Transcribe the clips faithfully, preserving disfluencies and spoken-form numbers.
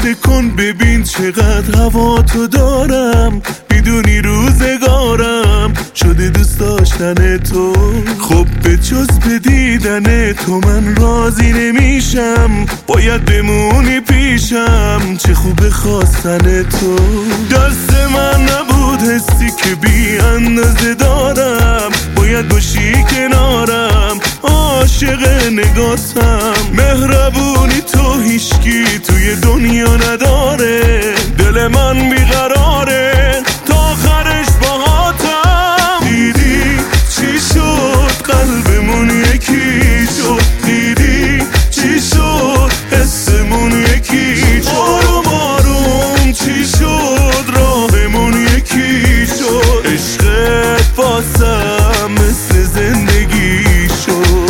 احاطه کن ببین چقدر هوا تو دارم، میدونی روزگارم شده دوست داشتن تو. خب به جز به دیدن تو من راضی نمیشم، باید بمونی پیشم، چه خوب خواستن تو. دست من نبود حسی که بی اندازه دارم، باید باشی کنارم، عاشق نگاتم. مهربونی تو هیچکی توی دنیا نداره، دل من بیقراره تا آخرش باهاتم. دیدی چی شد قلبمون یکی شد، دیدی چی شد حسمون یکی شد، آروم آروم چی شد راهمون یکی شد. عشقت واسم مثل زندگی شد.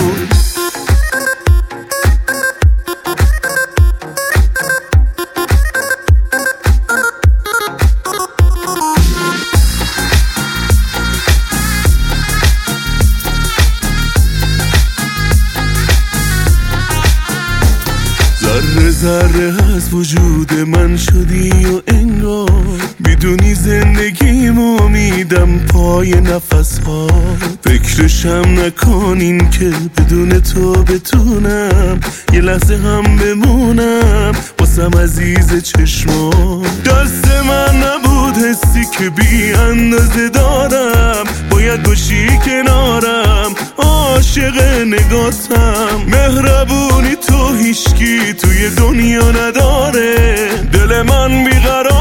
ذره ذره از وجود من شدی و انگار بدونی زندگیمو میدم پای نفس ها. فکرشم نکنین که بدون تو بتونم یه لحظه هم بمونم واسم عزیز چشما. دست من نبود حسی که بی اندازه دارم، باید باشی کنارم، عاشق نگاتم. مهربونی تو هیچکی توی دنیا نداره، دل من بیقرار